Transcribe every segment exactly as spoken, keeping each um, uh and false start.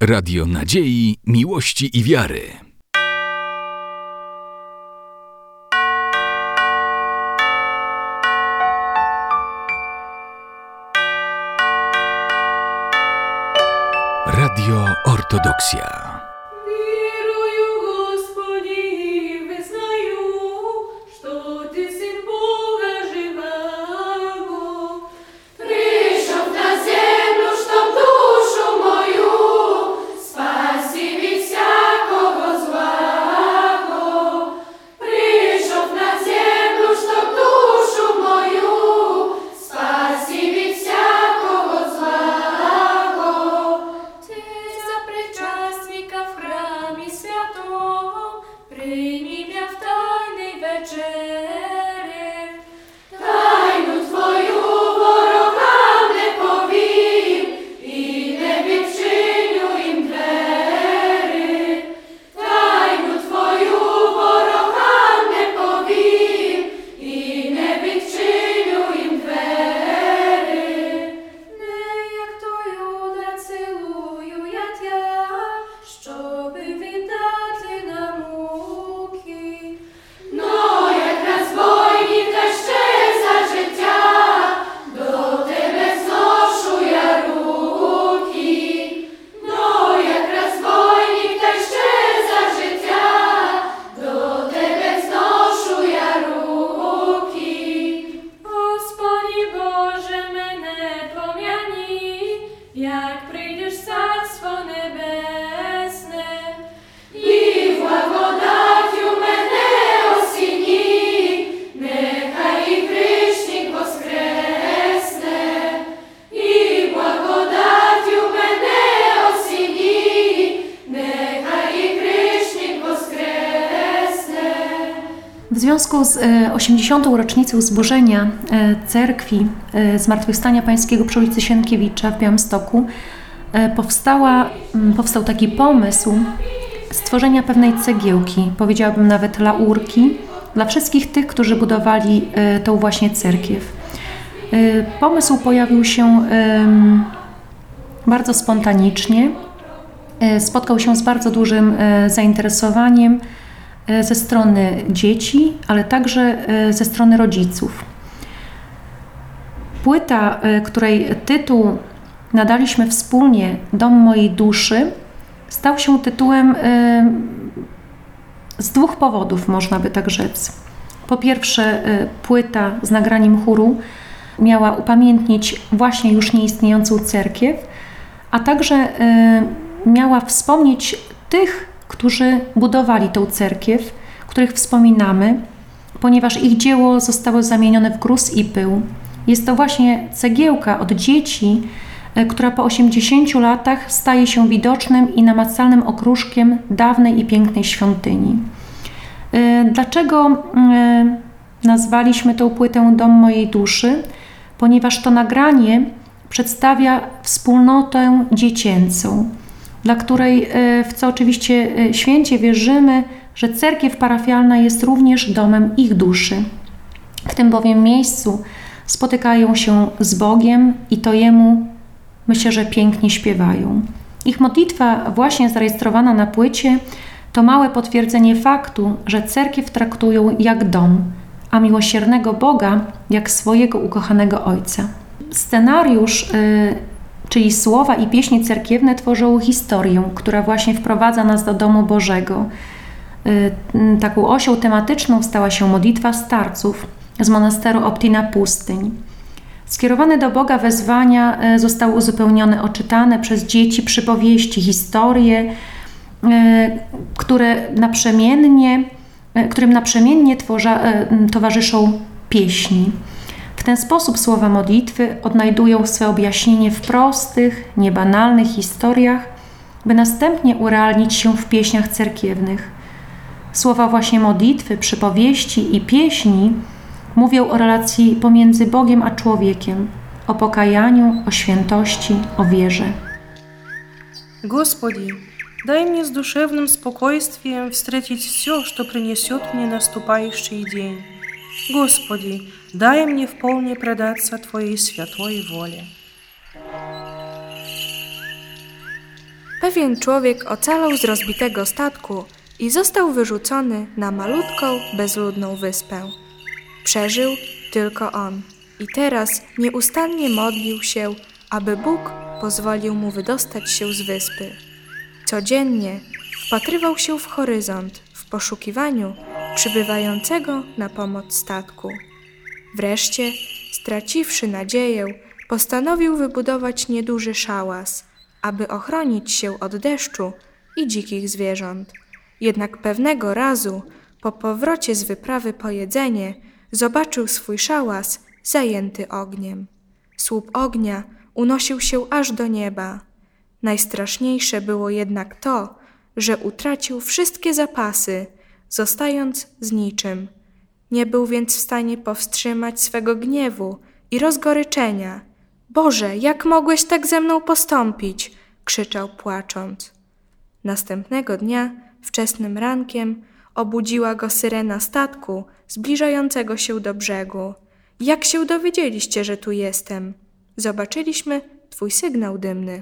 Radio nadziei, miłości i wiary. Radio Ortodoksja. W związku z osiemdziesiątą rocznicą zburzenia cerkwi Zmartwychwstania Pańskiego przy ulicy Sienkiewicza w Białymstoku powstała, powstał taki pomysł stworzenia pewnej cegiełki, powiedziałabym nawet laurki, dla wszystkich tych, którzy budowali tą właśnie cerkiew. Pomysł pojawił się bardzo spontanicznie, spotkał się z bardzo dużym zainteresowaniem ze strony dzieci, ale także ze strony rodziców. Płyta, której tytuł nadaliśmy wspólnie Dom mojej duszy, stał się tytułem z dwóch powodów, można by tak rzec. Po pierwsze, płyta z nagraniem chóru miała upamiętnić właśnie już nieistniejącą cerkiew, a także miała wspomnieć tych, którzy budowali tę cerkiew, których wspominamy, ponieważ ich dzieło zostało zamienione w gruz i pył. Jest to właśnie cegiełka od dzieci, która po osiemdziesięciu latach staje się widocznym i namacalnym okruszkiem dawnej i pięknej świątyni. Dlaczego nazwaliśmy tę płytę Dom mojej duszy? Ponieważ to nagranie przedstawia wspólnotę dziecięcą, dla której, w co oczywiście święcie wierzymy, że cerkiew parafialna jest również domem ich duszy. W tym bowiem miejscu spotykają się z Bogiem i to Jemu, myślę, że pięknie śpiewają. Ich modlitwa, właśnie zarejestrowana na płycie, to małe potwierdzenie faktu, że cerkiew traktują jak dom, a miłosiernego Boga jak swojego ukochanego Ojca. Scenariusz, yy, czyli słowa i pieśni cerkiewne tworzą historię, która właśnie wprowadza nas do domu Bożego. Yy, taką osią tematyczną stała się modlitwa starców z monasteru Optina Pustyń. Skierowane do Boga wezwania zostały uzupełnione o czytane przez dzieci przypowieści, historie, które naprzemiennie, którym naprzemiennie tworza, towarzyszą pieśni. W ten sposób słowa modlitwy odnajdują swe objaśnienie w prostych, niebanalnych historiach, by następnie urealnić się w pieśniach cerkiewnych. Słowa właśnie modlitwy, przypowieści i pieśni mówią o relacji pomiędzy Bogiem a człowiekiem, o pokajaniu, o świętości, o wierze. Господи, дай мне с душевным спокойствием встретить все, что принесет мне наступающий день. Господи, дай мне вполне предаться Твоей святой воле. Pewien człowiek ocalał z rozbitego statku i został wyrzucony na malutką, bezludną wyspę. Przeżył tylko on i teraz nieustannie modlił się, aby Bóg pozwolił mu wydostać się z wyspy. Codziennie wpatrywał się w horyzont w poszukiwaniu przybywającego na pomoc statku. Wreszcie, straciwszy nadzieję, postanowił wybudować nieduży szałas, aby ochronić się od deszczu i dzikich zwierząt. Jednak pewnego razu, po powrocie z wyprawy po jedzenie, zobaczył swój szałas zajęty ogniem. Słup ognia unosił się aż do nieba. Najstraszniejsze było jednak to, że utracił wszystkie zapasy, zostając z niczym. Nie był więc w stanie powstrzymać swego gniewu i rozgoryczenia. Boże, jak mogłeś tak ze mną postąpić? Krzyczał płacząc. Następnego dnia, wczesnym rankiem, obudziła go syrena statku zbliżającego się do brzegu. Jak się dowiedzieliście, że tu jestem? Zobaczyliśmy twój sygnał dymny.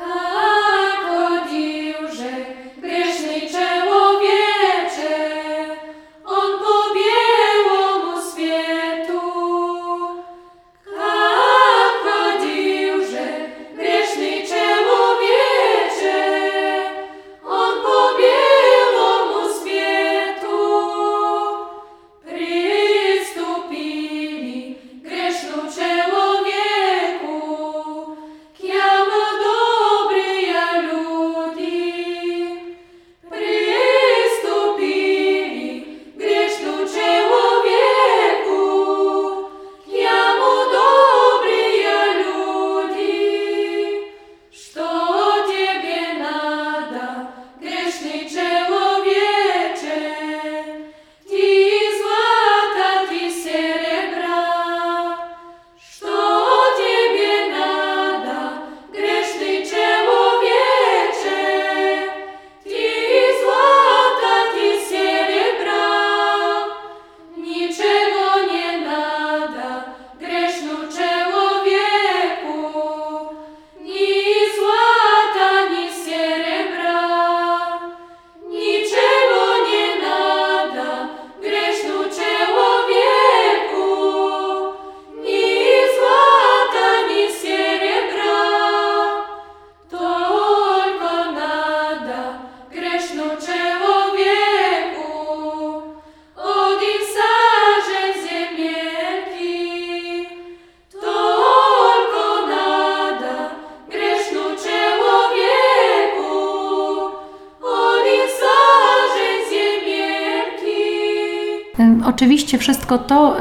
Oczywiście wszystko to,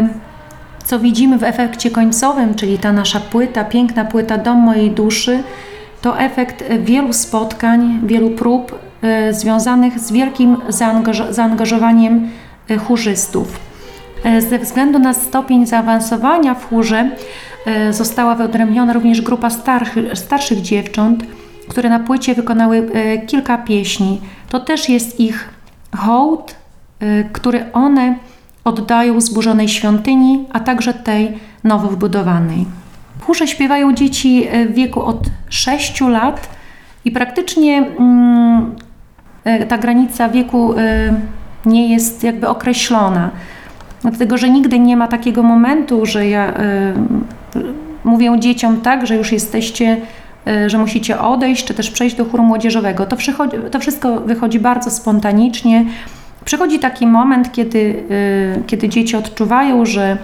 co widzimy w efekcie końcowym, czyli ta nasza płyta, piękna płyta Dom mojej duszy, to efekt wielu spotkań, wielu prób związanych z wielkim zaangaż- zaangażowaniem chórzystów. Ze względu na stopień zaawansowania w chórze została wyodrębniona również grupa starszych, starszych dziewcząt, które na płycie wykonały kilka pieśni. To też jest ich hołd, który one oddają zburzonej świątyni, a także tej nowo wbudowanej. W chórze śpiewają dzieci w wieku od sześciu lat i praktycznie mm, ta granica wieku y, nie jest jakby określona. Dlatego, że nigdy nie ma takiego momentu, że ja y, mówię dzieciom tak, że już jesteście, y, że musicie odejść, czy też przejść do chóru młodzieżowego. To, przychodzi, to wszystko wychodzi bardzo spontanicznie. Przychodzi taki moment, kiedy, y, kiedy dzieci odczuwają, że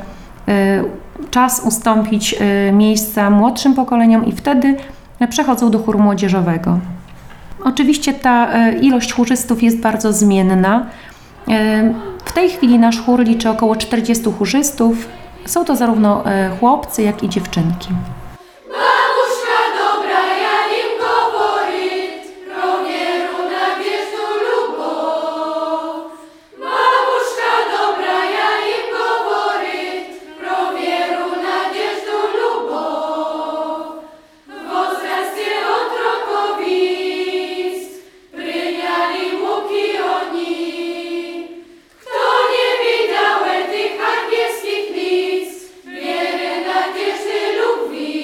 y, czas ustąpić y, miejsca młodszym pokoleniom i wtedy przechodzą do chóru młodzieżowego. Oczywiście ta y, ilość chórzystów jest bardzo zmienna. Y, w tej chwili nasz chór liczy około czterdziestu chórzystów. Są to zarówno y, chłopcy, jak i dziewczynki. Wiery, nadежdy, любви.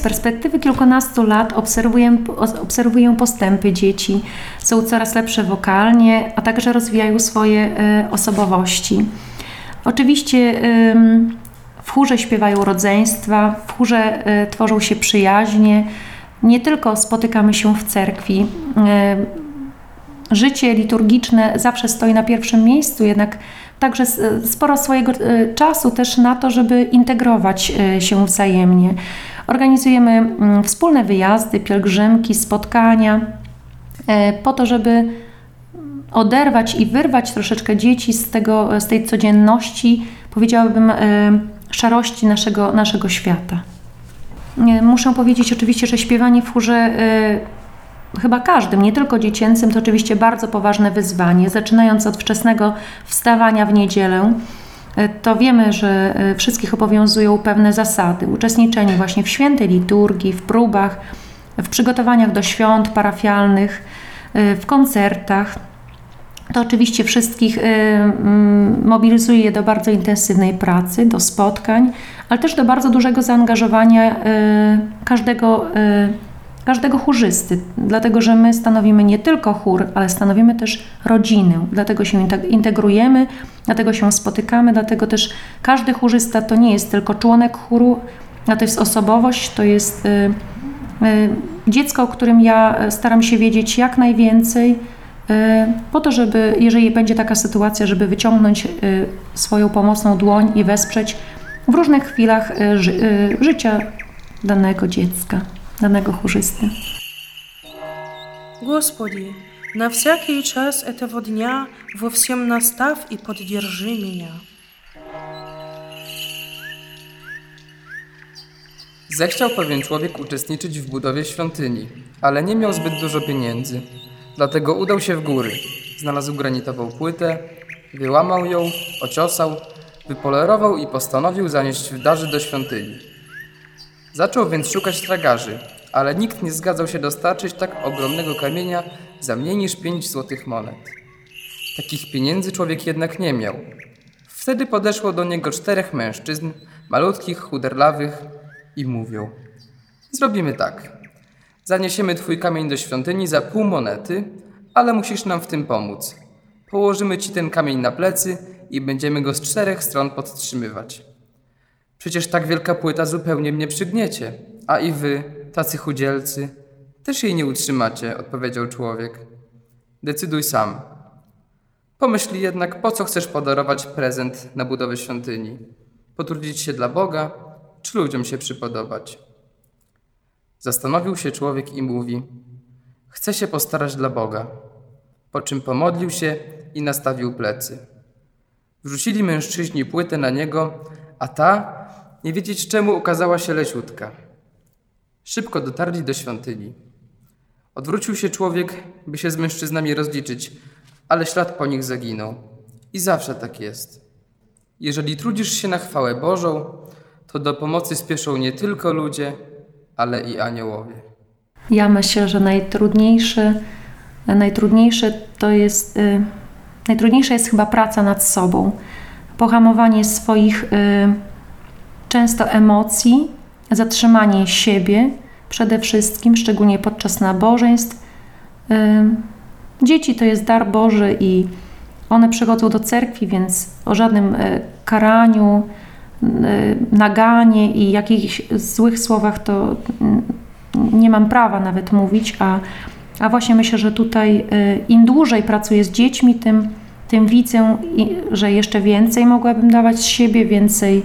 perspektywy kilkunastu lat obserwuję, obserwuję postępy dzieci. Są coraz lepsze wokalnie, a także rozwijają swoje y, osobowości. Oczywiście y, w chórze śpiewają rodzeństwa, w chórze y, tworzą się przyjaźnie. Nie tylko spotykamy się w cerkwi. Y, życie liturgiczne zawsze stoi na pierwszym miejscu, jednak także sporo swojego czasu też na to, żeby integrować się wzajemnie. Organizujemy wspólne wyjazdy, pielgrzymki, spotkania po to, żeby oderwać i wyrwać troszeczkę dzieci z, tego, z tej codzienności, powiedziałabym, szarości naszego, naszego świata. Muszę powiedzieć oczywiście, że śpiewanie w chórze chyba każdym, nie tylko dziecięcym, to oczywiście bardzo poważne wyzwanie. Zaczynając od wczesnego wstawania w niedzielę, to wiemy, że wszystkich obowiązują pewne zasady. Uczestniczenie właśnie w świętej liturgii, w próbach, w przygotowaniach do świąt parafialnych, w koncertach. To oczywiście wszystkich mobilizuje do bardzo intensywnej pracy, do spotkań, ale też do bardzo dużego zaangażowania każdego każdego chórzysty, dlatego że my stanowimy nie tylko chór, ale stanowimy też rodzinę, dlatego się integrujemy, dlatego się spotykamy, dlatego też każdy chórzysta to nie jest tylko członek chóru, a to jest osobowość, to jest y, y, dziecko, o którym ja staram się wiedzieć jak najwięcej, y, po to, żeby, jeżeli będzie taka sytuacja, żeby wyciągnąć y, swoją pomocną dłoń i wesprzeć w różnych chwilach y, ży, y, życia danego dziecka, danego chórzysty. Господи, на всякий час этого дня во всем наставь и поддержи меня. Zechciał pewien człowiek uczestniczyć w budowie świątyni, ale nie miał zbyt dużo pieniędzy. Dlatego udał się w góry. Znalazł granitową płytę, wyłamał ją, ociosał, wypolerował i postanowił zanieść w darze do świątyni. Zaczął więc szukać tragarzy, ale nikt nie zgadzał się dostarczyć tak ogromnego kamienia za mniej niż pięć złotych monet. Takich pieniędzy człowiek jednak nie miał. Wtedy podeszło do niego czterech mężczyzn, malutkich, chuderlawych, i mówią: zrobimy tak. Zaniesiemy twój kamień do świątyni za pół monety, ale musisz nam w tym pomóc. Położymy ci ten kamień na plecy i będziemy go z czterech stron podtrzymywać. Przecież tak wielka płyta zupełnie mnie przygniecie, a i wy, tacy chudzielcy, też jej nie utrzymacie, odpowiedział człowiek. Decyduj sam. Pomyśl jednak, po co chcesz podarować prezent na budowę świątyni? Potrudzić się dla Boga, czy ludziom się przypodobać? Zastanowił się człowiek i mówi: chcę się postarać dla Boga. Po czym pomodlił się i nastawił plecy. Wrzucili mężczyźni płytę na niego, a ta, nie wiedzieć czemu, okazała się leciutka. Szybko dotarli do świątyni. Odwrócił się człowiek, by się z mężczyznami rozliczyć, ale ślad po nich zaginął. I zawsze tak jest. Jeżeli trudzisz się na chwałę Bożą, to do pomocy spieszą nie tylko ludzie, ale i aniołowie. Ja myślę, że najtrudniejsze, najtrudniejsze to jest, y, najtrudniejsza jest chyba praca nad sobą. Pohamowanie swoich y, często emocji, zatrzymanie siebie przede wszystkim, szczególnie podczas nabożeństw. Y, dzieci to jest dar Boży i one przychodzą do cerkwi, więc o żadnym y, karaniu, naganie i jakichś złych słowach to nie mam prawa nawet mówić, a, a właśnie myślę, że tutaj im dłużej pracuję z dziećmi, tym, tym widzę, że jeszcze więcej mogłabym dawać z siebie, więcej,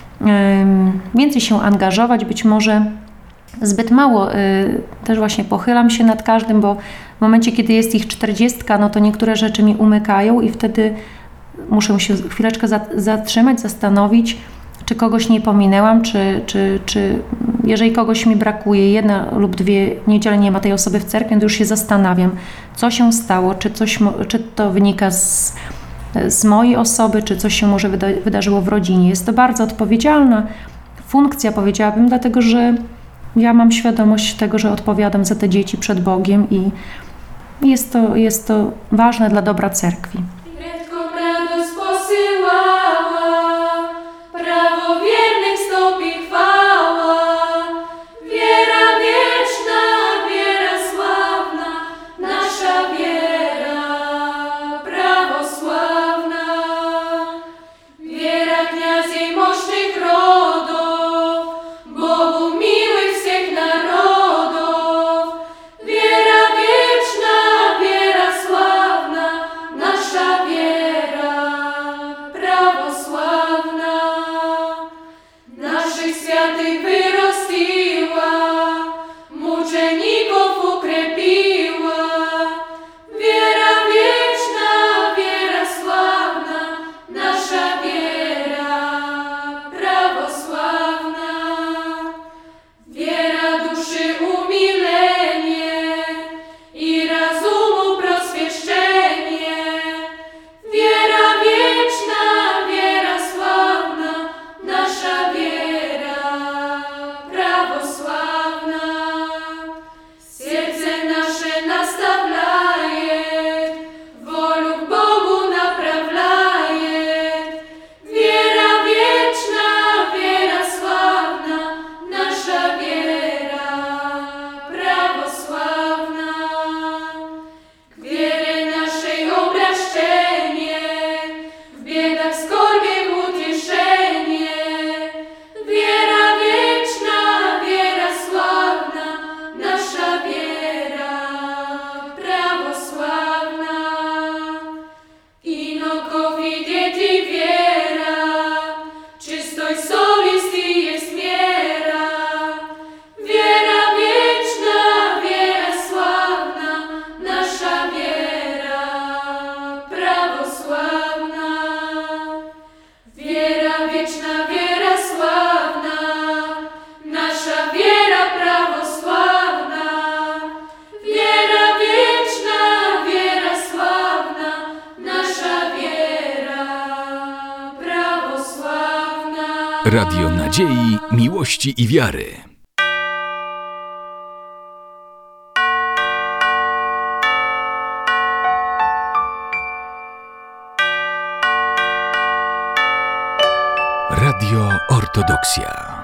więcej się angażować, być może zbyt mało też właśnie pochylam się nad każdym, bo w momencie, kiedy jest ich czterdziestka, no to niektóre rzeczy mi umykają i wtedy muszę się chwileczkę zatrzymać, zastanowić, czy kogoś nie pominęłam, czy, czy, czy jeżeli kogoś mi brakuje, jedna lub dwie niedziele nie ma tej osoby w cerkwi, to już się zastanawiam, co się stało, czy, coś, czy to wynika z, z mojej osoby, czy coś się może wyda, wydarzyło w rodzinie. Jest to bardzo odpowiedzialna funkcja, powiedziałabym, dlatego że ja mam świadomość tego, że odpowiadam za te dzieci przed Bogiem i jest to, jest to ważne dla dobra cerkwi. Prawowiernych stopni chwała, Radio Nadziei, Miłości i Wiary. Radio Ortodoksja.